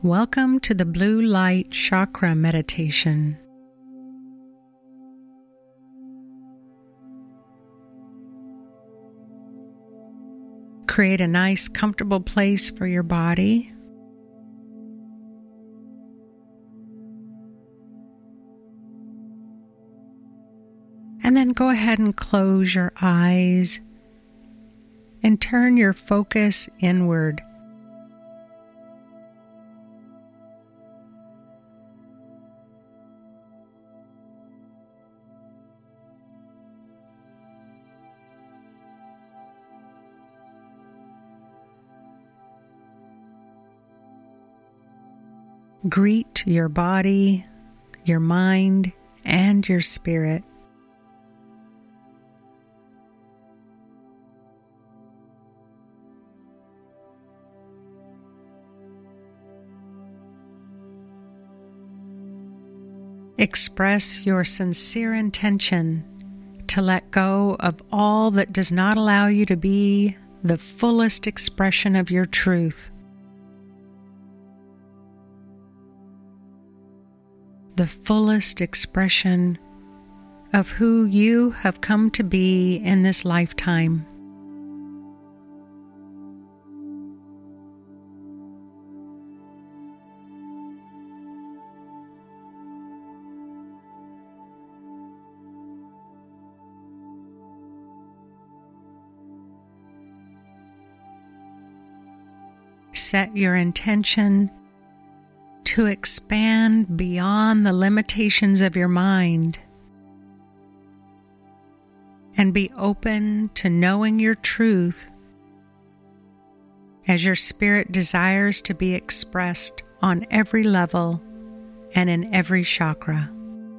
Welcome to the Blue Light Chakra Meditation. Create a nice, comfortable place for your body. And then go ahead and close your eyes and turn your focus inward. Greet your body, your mind, and your spirit. Express your sincere intention to let go of all that does not allow you to be the fullest expression of your truth. The fullest expression of who you have come to be in this lifetime. Set your intention to expand beyond the limitations of your mind and be open to knowing your truth as your spirit desires to be expressed on every level and in every chakra.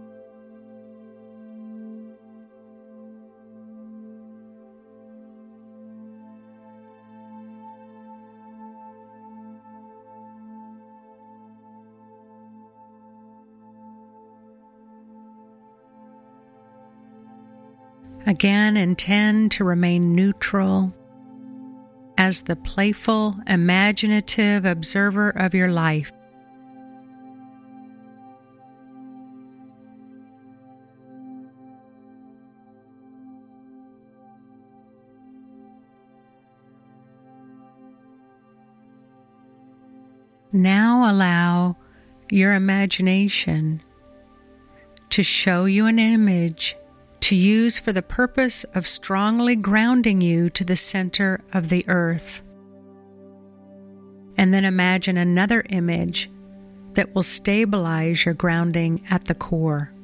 Again, intend to remain neutral as the playful, imaginative observer of your life. Now allow your imagination to show you an image to use for the purpose of strongly grounding you to the center of the earth. And then imagine another image that will stabilize your grounding at the core.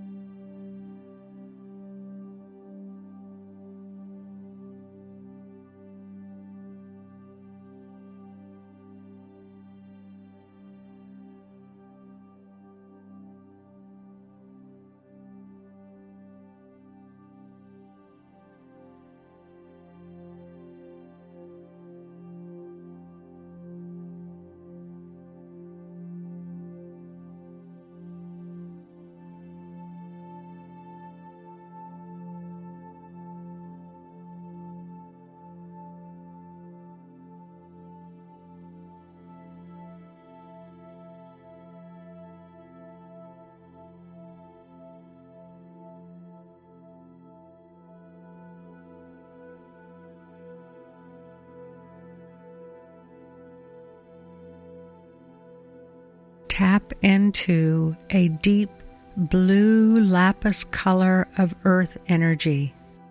Tap into a deep blue lapis color of earth energy.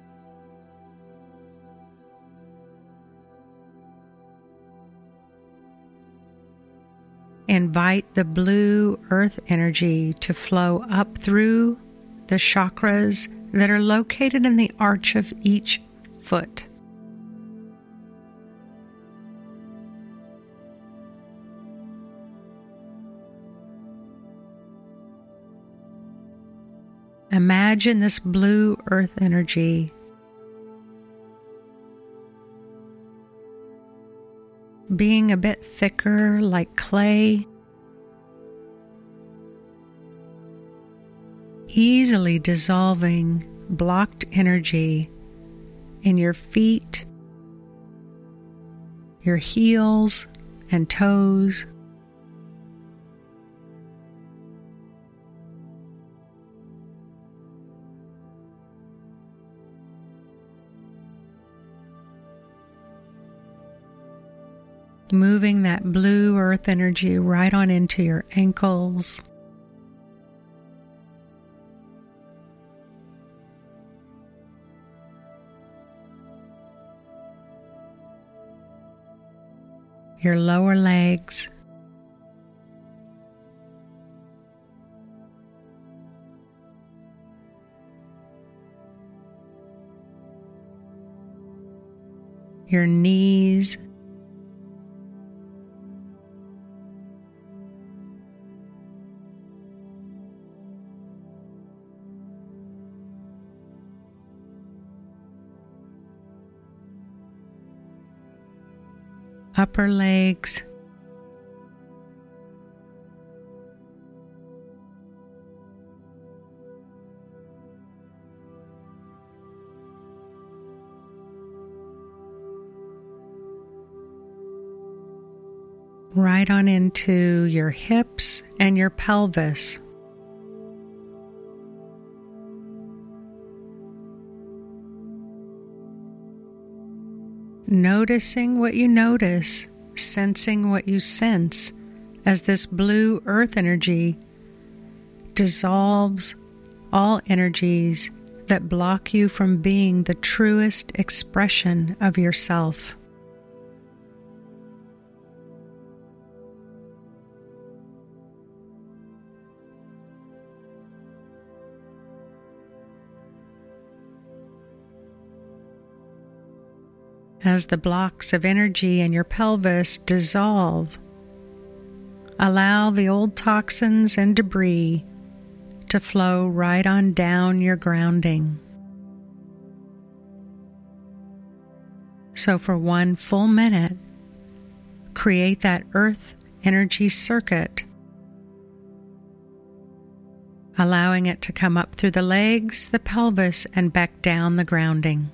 Invite the blue earth energy to flow up through the chakras that are located in the arch of each foot. Imagine this blue earth energy being a bit thicker like clay, easily dissolving blocked energy in your feet, your heels and toes, moving that blue earth energy right on into your ankles, your lower legs, your knees, upper legs, right on into your hips and your pelvis. Noticing what you notice, sensing what you sense as this blue earth energy dissolves all energies that block you from being the truest expression of yourself. As the blocks of energy in your pelvis dissolve, allow the old toxins and debris to flow right on down your grounding. So for 1 full minute, create that earth energy circuit, allowing it to come up through the legs, the pelvis, and back down the grounding.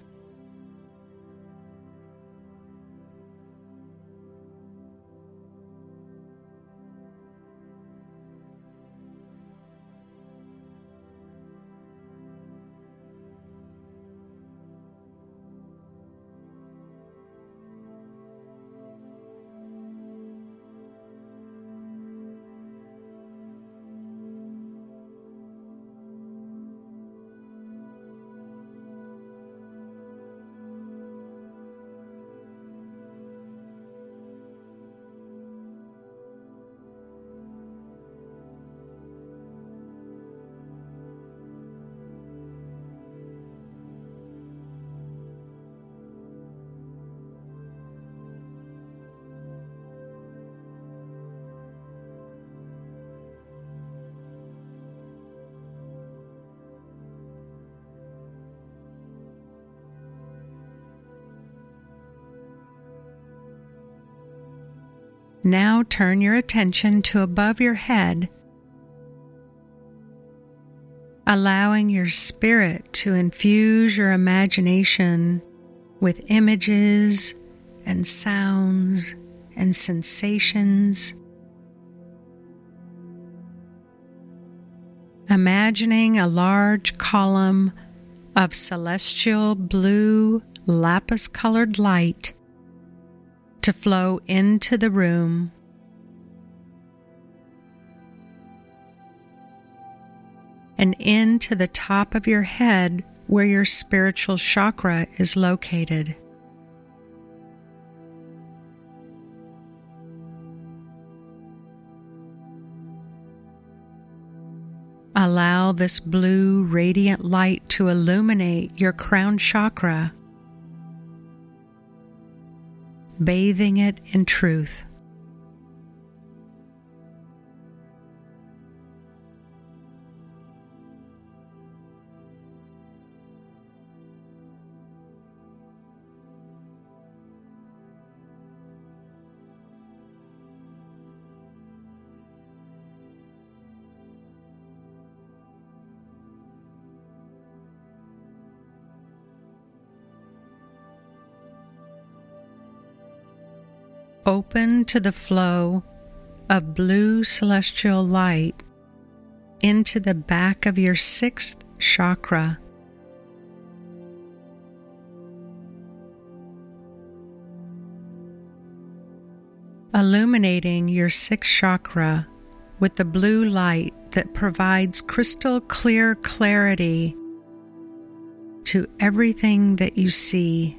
Now turn your attention to above your head, allowing your spirit to infuse your imagination with images and sounds and sensations. Imagining a large column of celestial blue lapis-colored light to flow into the room. And into the top of your head where your spiritual chakra is located. Allow this blue radiant light to illuminate your crown chakra, bathing it in truth. Open to the flow of blue celestial light into the back of your 6th chakra. illuminating your sixth chakra with the blue light that provides crystal clear clarity to everything that you see.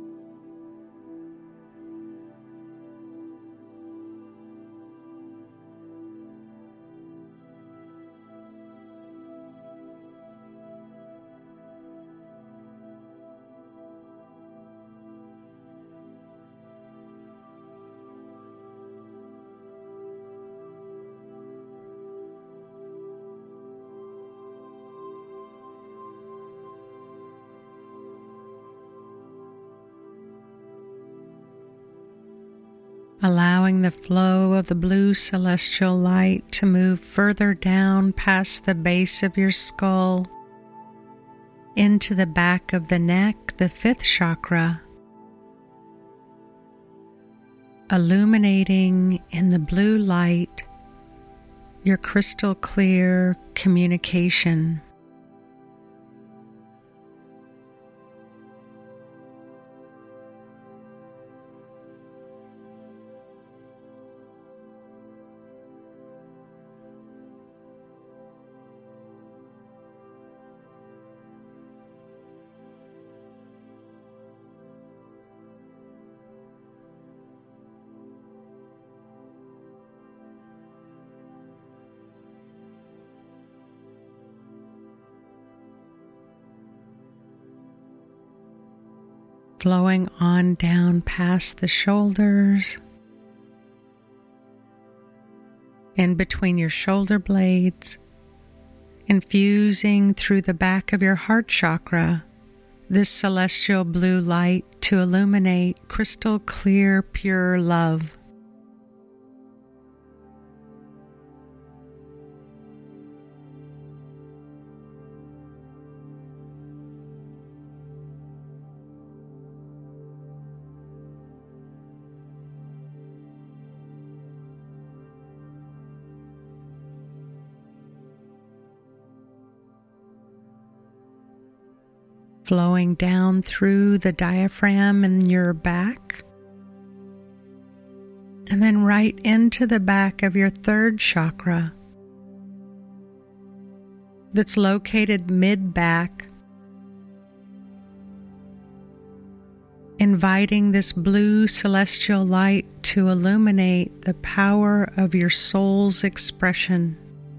Allowing the flow of the blue celestial light to move further down past the base of your skull, into the back of the neck, the fifth chakra, illuminating in the blue light your crystal clear communication. Flowing on down past the shoulders, in between your shoulder blades, infusing through the back of your heart chakra this celestial blue light to illuminate crystal clear, pure love. Flowing down through the diaphragm in your back, and then right into the back of your third chakra that's located mid-back, inviting this blue celestial light to illuminate the power of your soul's expression.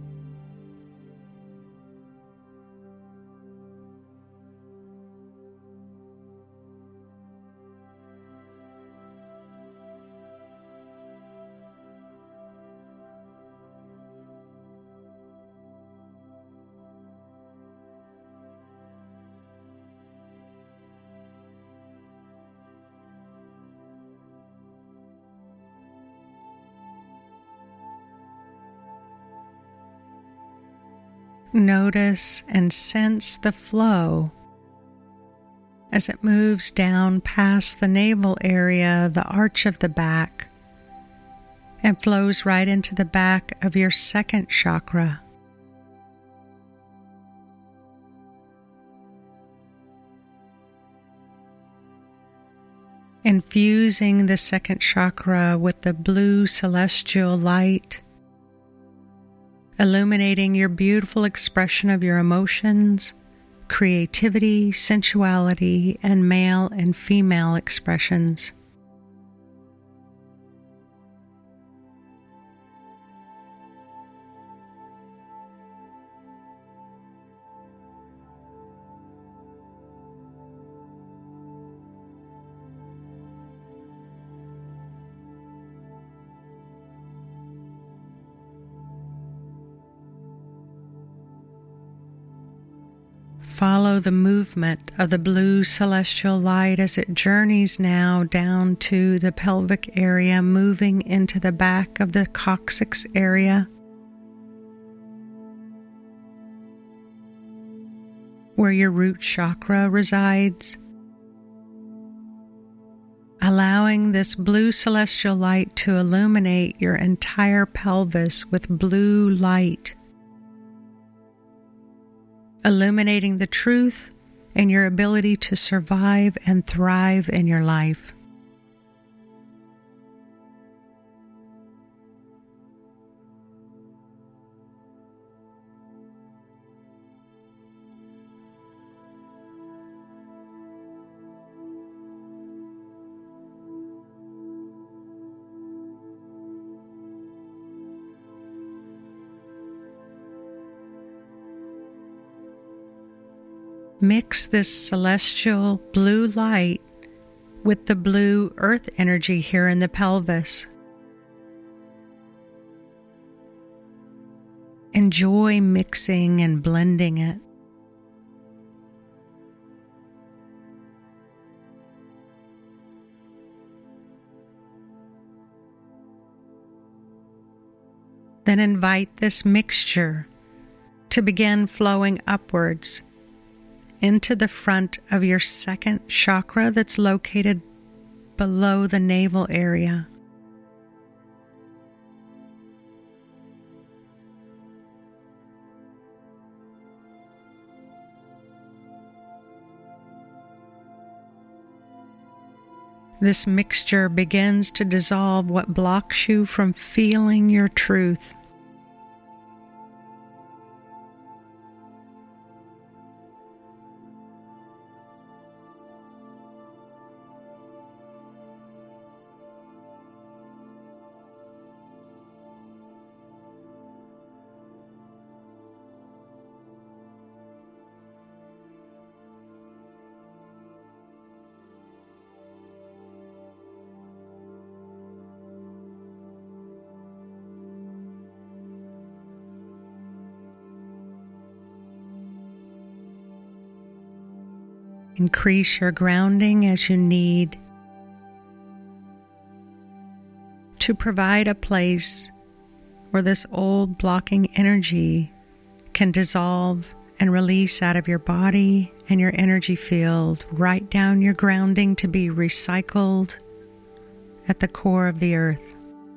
Notice and sense the flow as it moves down past the navel area, the arch of the back, and flows right into the back of your second chakra. Infusing the second chakra with the blue celestial light, illuminating your beautiful expression of your emotions, creativity, sensuality, and male and female expressions. Follow the movement of the blue celestial light as it journeys now down to the pelvic area, moving into the back of the coccyx area, where your root chakra resides. Allowing this blue celestial light to illuminate your entire pelvis with blue light, illuminating the truth and your ability to survive and thrive in your life. Mix this celestial blue light with the blue earth energy here in the pelvis. Enjoy mixing and blending it. Then invite this mixture to begin flowing upwards into the front of your second chakra that's located below the navel area. This mixture begins to dissolve what blocks you from feeling your truth. Increase your grounding as you need to provide a place where this old blocking energy can dissolve and release out of your body and your energy field. Write down your grounding to be recycled at the core of the earth.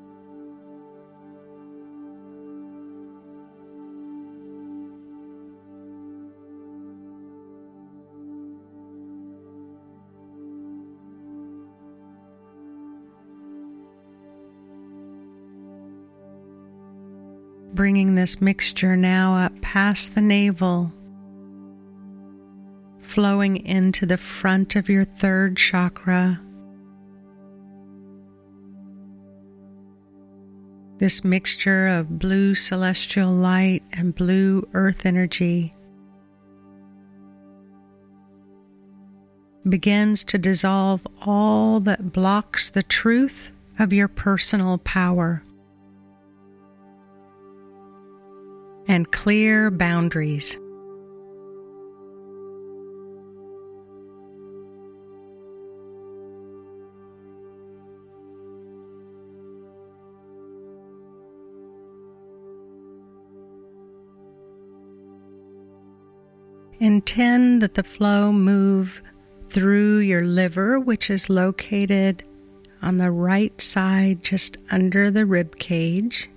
Bringing this mixture now up past the navel, flowing into the front of your third chakra. This mixture of blue celestial light and blue earth energy begins to dissolve all that blocks the truth of your personal power and clear boundaries. Intend that the flow move through your liver, which is located on the right side just under the rib cage.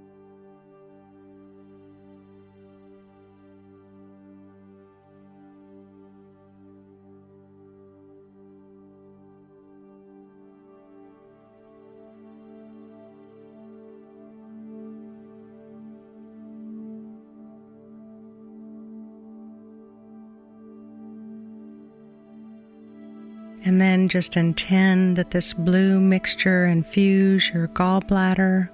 And then just intend that this blue mixture infuse your gallbladder.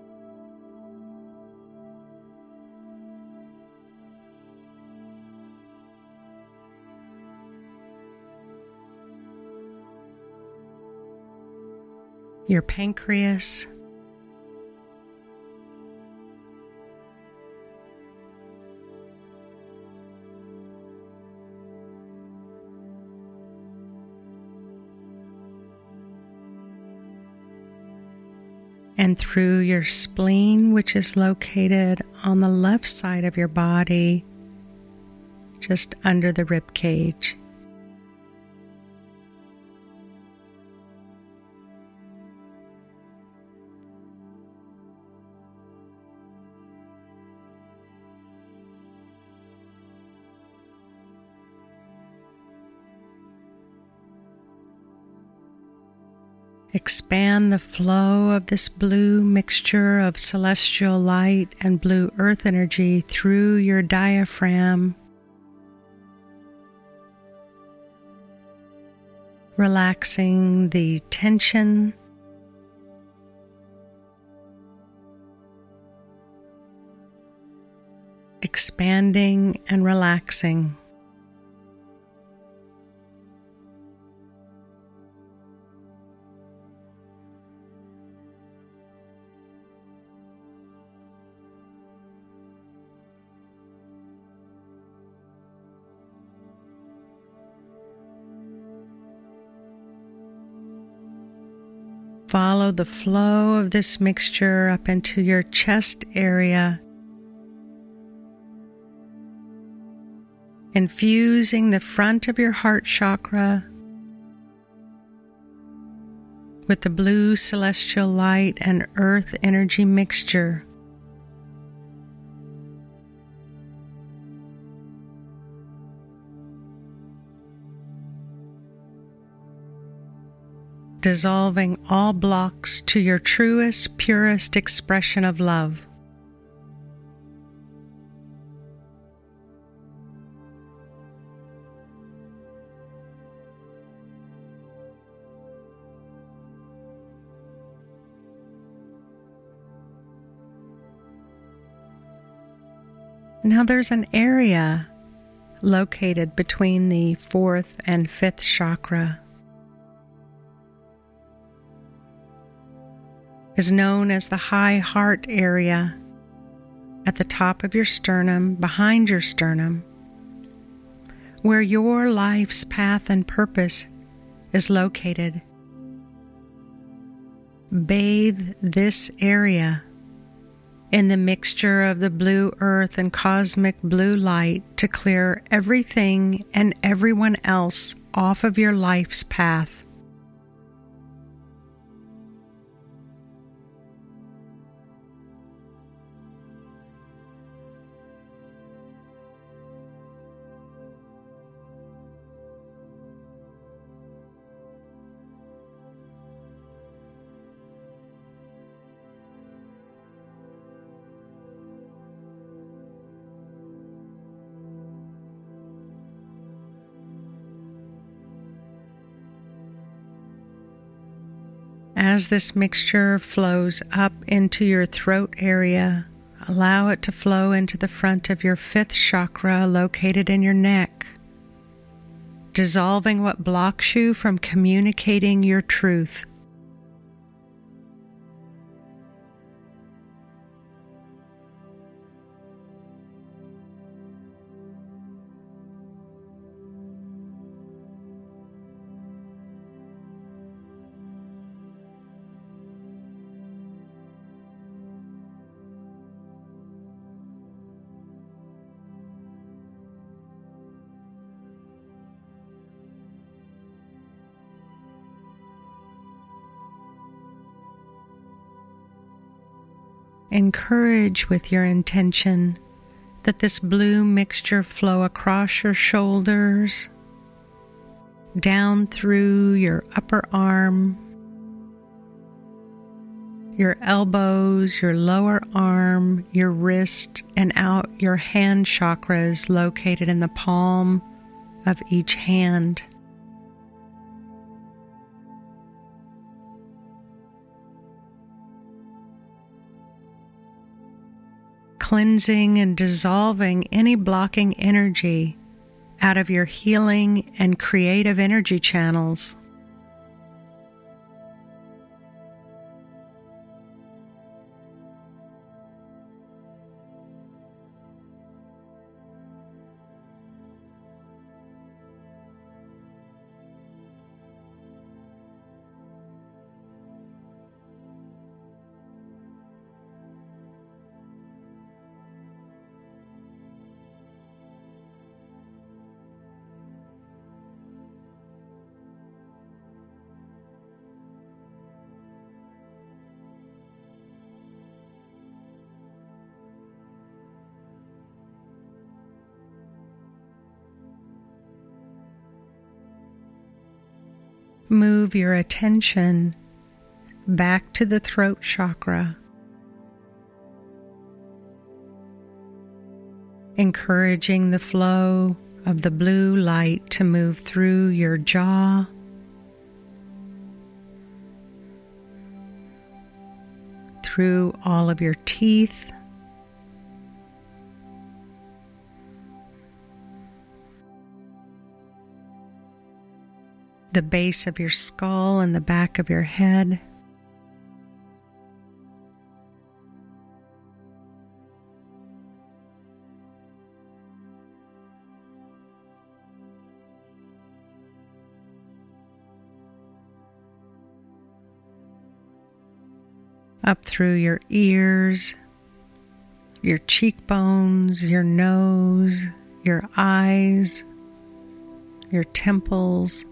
Your pancreas. And through your spleen, which is located on the left side of your body, just under the rib cage. Expand the flow of this blue mixture of celestial light and blue earth energy through your diaphragm, relaxing the tension, expanding and relaxing. Follow the flow of this mixture up into your chest area, infusing the front of your heart chakra with the blue celestial light and earth energy mixture. Dissolving all blocks to your truest, purest expression of love. Now there's an area located between the 4th and 5th chakra. Is known as the high heart area at the top of your sternum, behind your sternum, where your life's path and purpose is located. Bathe this area in the mixture of the blue earth and cosmic blue light to clear everything and everyone else off of your life's path. As this mixture flows up into your throat area, allow it to flow into the front of your 5th chakra located in your neck, dissolving what blocks you from communicating your truth. Encourage with your intention that this blue mixture flow across your shoulders, down through your upper arm, your elbows, your lower arm, your wrist, and out your hand chakras located in the palm of each hand. Cleansing and dissolving any blocking energy out of your healing and creative energy channels. Move your attention back to the throat chakra, encouraging the flow of the blue light to move through your jaw, through all of your teeth, the base of your skull and the back of your head, up through your ears, your cheekbones, your nose, your eyes, your temples.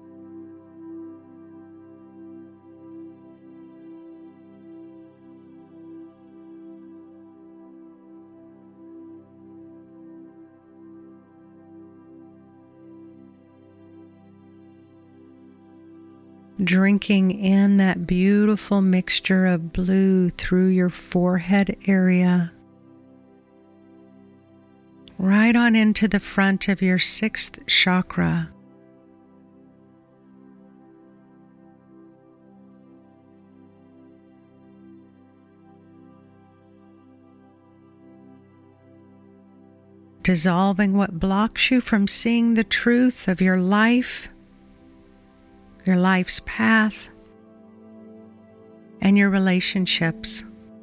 Drinking in that beautiful mixture of blue through your forehead area, right on into the front of your sixth chakra. Dissolving what blocks you from seeing the truth of your life, your life's path, and your relationships.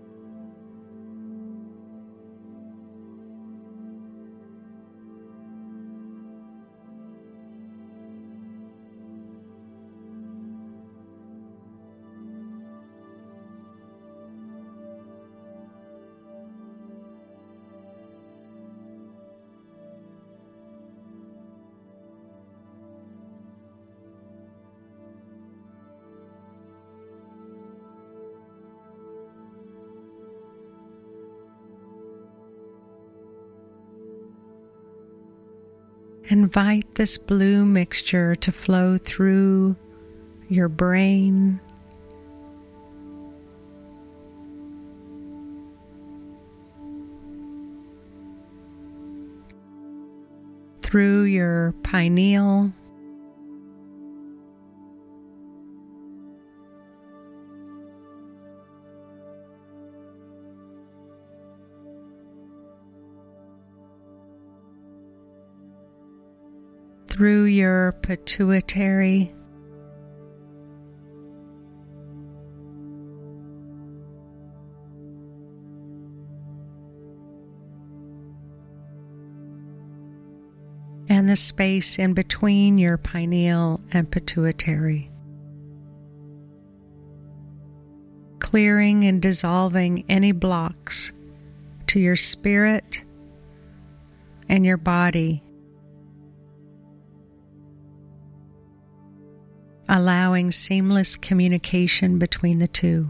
Invite this blue mixture to flow through your brain, through your pineal, through your pituitary, and the space in between your pineal and pituitary. Clearing and dissolving any blocks to your spirit and your body, allowing seamless communication between the two.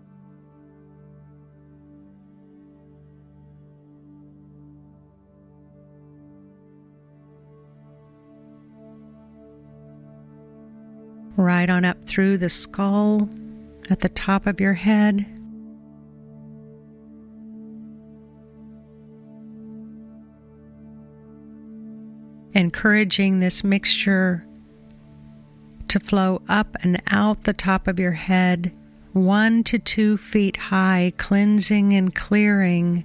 Right on up through the skull at the top of your head, encouraging this mixture to flow up and out the top of your head, 1 to 2 feet high, cleansing and clearing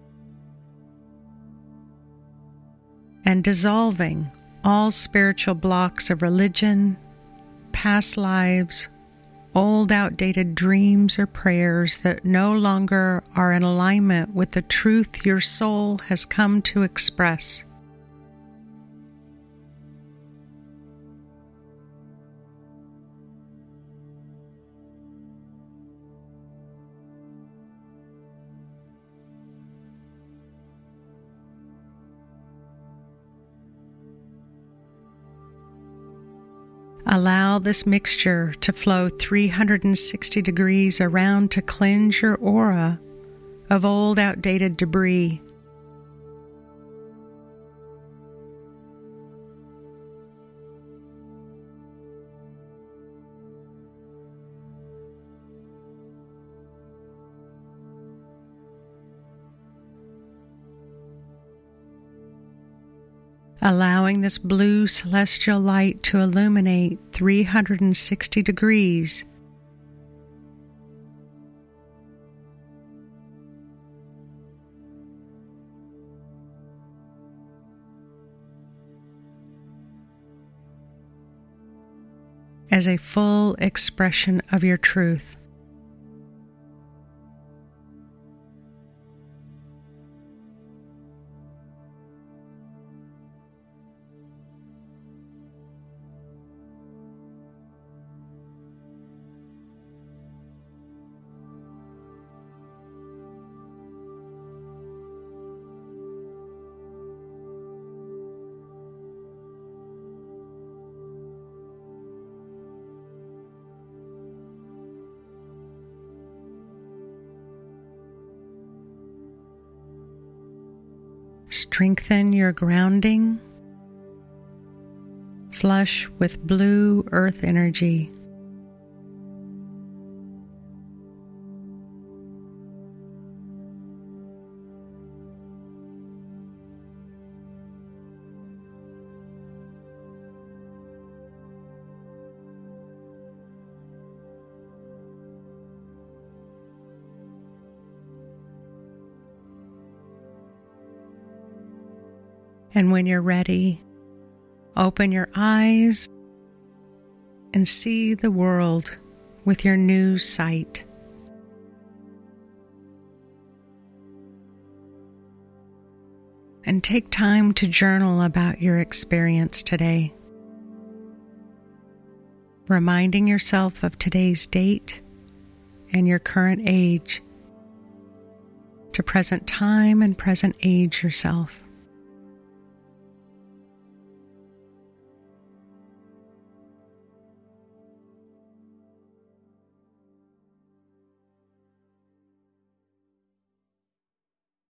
and dissolving all spiritual blocks of religion, past lives, old outdated dreams or prayers that no longer are in alignment with the truth your soul has come to express. Allow this mixture to flow 360 degrees around to cleanse your aura of old, outdated debris. Allowing this blue celestial light to illuminate 360 degrees. As a full expression of your truth. Strengthen your grounding. Flush with blue earth energy. And when you're ready, open your eyes and see the world with your new sight. And take time to journal about your experience today, reminding yourself of today's date and your current age, to present time and present age yourself.